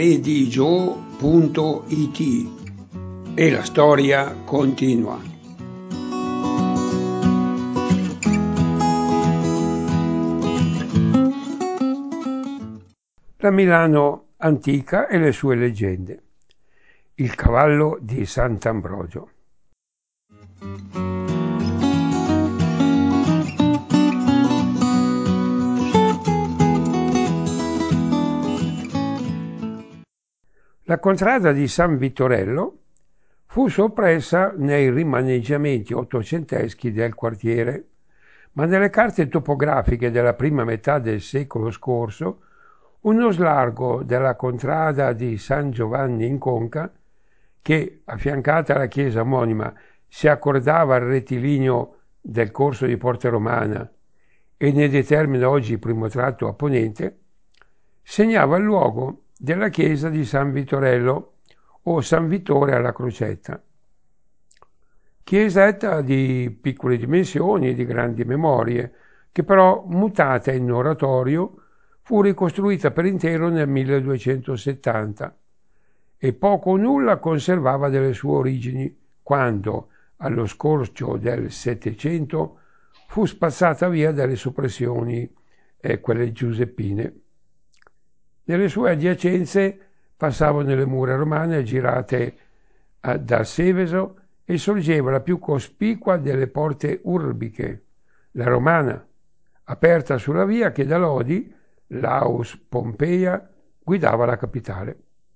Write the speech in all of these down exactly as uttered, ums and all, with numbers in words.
redigio punto it e la storia continua. La Milano antica e le sue leggende. Il cavallo di Sant'Ambrogio. La contrada di San Vittorello fu soppressa nei rimaneggiamenti ottocenteschi del quartiere, ma nelle carte topografiche della prima metà del secolo scorso uno slargo della contrada di San Giovanni in Conca, che, affiancata alla chiesa omonima, si accordava al rettilineo del corso di Porta Romana e ne determina oggi il primo tratto a ponente, segnava il luogo della chiesa di San Vittorello o San Vittore alla Crocetta. Chiesetta di piccole dimensioni e di grandi memorie, che però, mutata in oratorio, fu ricostruita per intero nel milleduecentosettanta e poco o nulla conservava delle sue origini quando, allo scorcio del Settecento, fu spazzata via dalle soppressioni, eh, quelle giuseppine. Nelle sue adiacenze passavano le mura romane girate a, da Seveso e sorgeva la più cospicua delle porte urbiche, la romana, aperta sulla via che da Lodi, Laus Pompeia, guidava la capitale.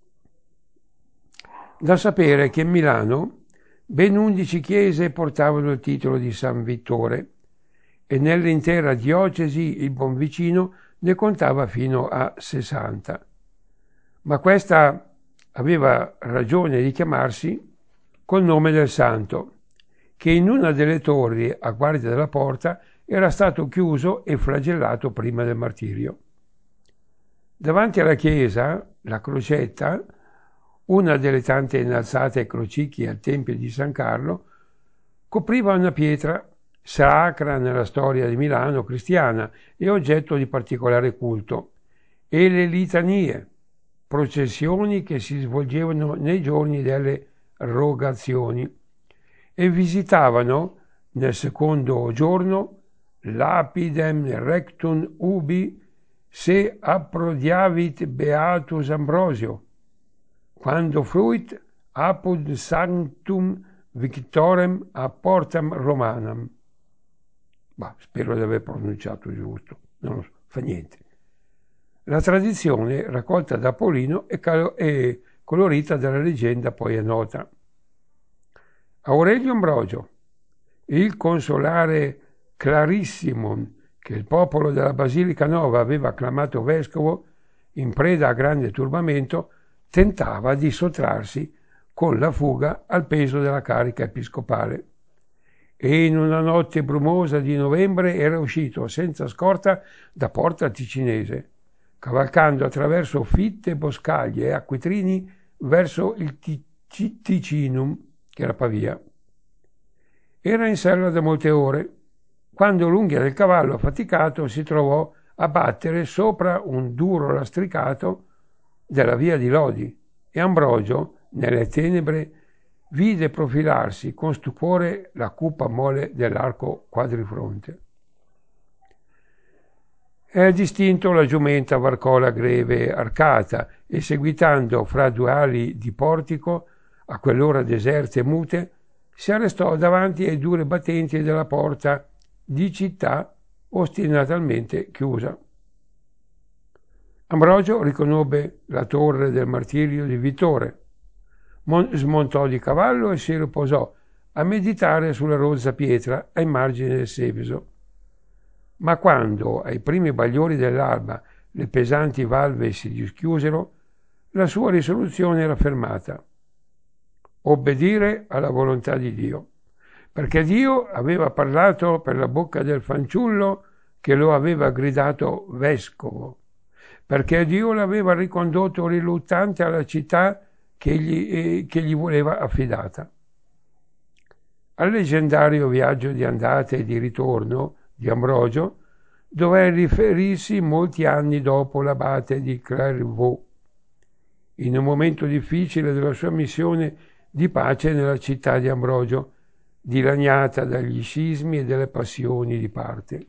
Da sapere che in Milano ben undici chiese portavano il titolo di San Vittore e nell'intera diocesi il Bonvicino ne contava fino a sessanta. Ma questa aveva ragione di chiamarsi col nome del santo, che in una delle torri a guardia della porta era stato chiuso e flagellato prima del martirio. Davanti alla chiesa, la Crocetta, una delle tante innalzate crocicchi al Tempio di San Carlo, copriva una pietra sacra nella storia di Milano cristiana e oggetto di particolare culto, e le litanie, processioni che si svolgevano nei giorni delle rogazioni e visitavano nel secondo giorno lapidem rectum ubi se approdiavit beatus Ambrosio, quando fruit apud sanctum victorem a portam Romanam. Bah, spero di aver pronunciato giusto, non lo so, fa niente. La tradizione, raccolta da Polino e, cal- e colorita dalla leggenda, poi è nota. Aurelio Ambrogio, il consolare Clarissimum, che il popolo della Basilica Nova aveva acclamato vescovo, in preda a grande turbamento, tentava di sottrarsi con la fuga al peso della carica episcopale. E in una notte brumosa di novembre era uscito senza scorta da Porta Ticinese, cavalcando attraverso fitte boscaglie e acquitrini verso il Ticinum, che era Pavia. Era in sella da molte ore, quando l'unghia del cavallo affaticato si trovò a battere sopra un duro lastricato della via di Lodi, e Ambrogio, nelle tenebre, vide profilarsi con stupore la cupa mole dell'arco quadrifronte. E distinto la giumenta varcò la greve arcata e, seguitando fra due ali di portico, a quell'ora deserte e mute, si arrestò davanti ai duri battenti della porta di città ostinatamente chiusa. Ambrogio riconobbe la torre del martirio di Vittore, smontò di cavallo e si riposò a meditare sulla rozza pietra ai margini del Seveso. Ma quando, ai primi bagliori dell'alba, le pesanti valve si dischiusero, la sua risoluzione era fermata: obbedire alla volontà di Dio, perché Dio aveva parlato per la bocca del fanciullo che lo aveva gridato vescovo, perché Dio l'aveva ricondotto riluttante alla città che gli, eh, che gli voleva affidata. Al leggendario viaggio di andata e di ritorno di Ambrogio doveva riferirsi molti anni dopo l'abate di Clairvaux. in un momento difficile della sua missione di pace nella città di Ambrogio, dilaniata dagli scismi e dalle passioni di parte.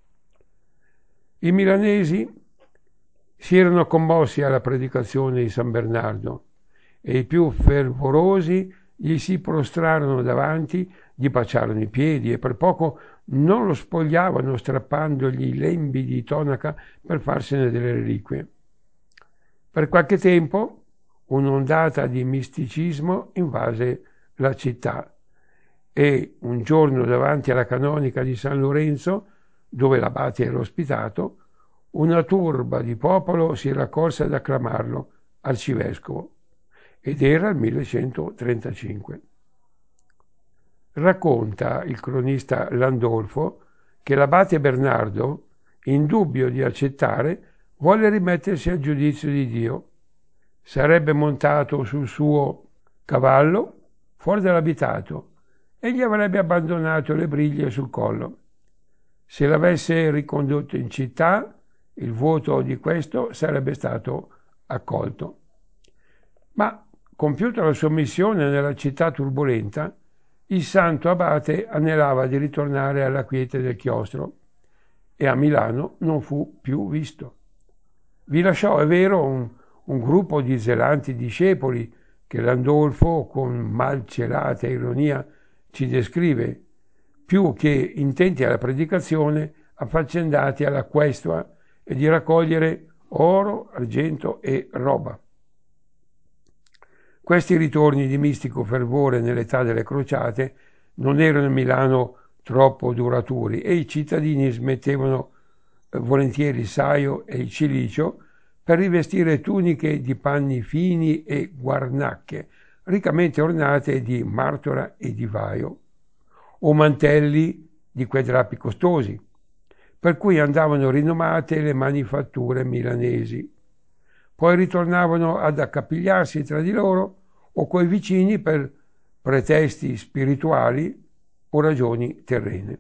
I milanesi si erano commossi alla predicazione di San Bernardo e i più fervorosi gli si prostrarono davanti, gli baciarono i piedi e per poco non lo spogliavano strappandogli i lembi di tonaca per farsene delle reliquie. Per qualche tempo un'ondata di misticismo invase la città e un giorno davanti alla canonica di San Lorenzo, dove l'abate era ospitato, una turba di popolo si raccolse ad acclamarlo arcivescovo, ed era il millecentotrentacinque. Racconta il cronista Landolfo che l'abate Bernardo, in dubbio di accettare, volle rimettersi al giudizio di Dio. Sarebbe montato sul suo cavallo fuori dall'abitato e gli avrebbe abbandonato le briglie sul collo. Se l'avesse ricondotto in città, il voto di questo sarebbe stato accolto. Ma, compiuta la sua missione nella città turbolenta, il santo abate anelava di ritornare alla quiete del chiostro e a Milano non fu più visto. Vi lasciò, è vero, un, un gruppo di zelanti discepoli che Landolfo, con malcelata ironia, ci descrive, più che intenti alla predicazione, affaccendati alla questua e di raccogliere oro, argento e roba. Questi ritorni di mistico fervore nell'età delle crociate non erano in Milano troppo duraturi e i cittadini smettevano volentieri il saio e il cilicio per rivestire tuniche di panni fini e guarnacche riccamente ornate di martora e di vaio, o mantelli di quei drappi costosi, per cui andavano rinomate le manifatture milanesi. Poi ritornavano ad accapigliarsi tra di loro o coi vicini per pretesti spirituali o ragioni terrene.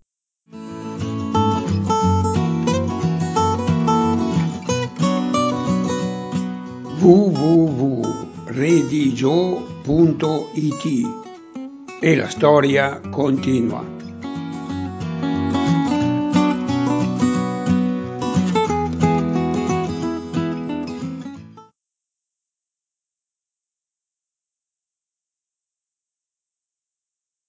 w w w punto redigio punto it E la storia continua.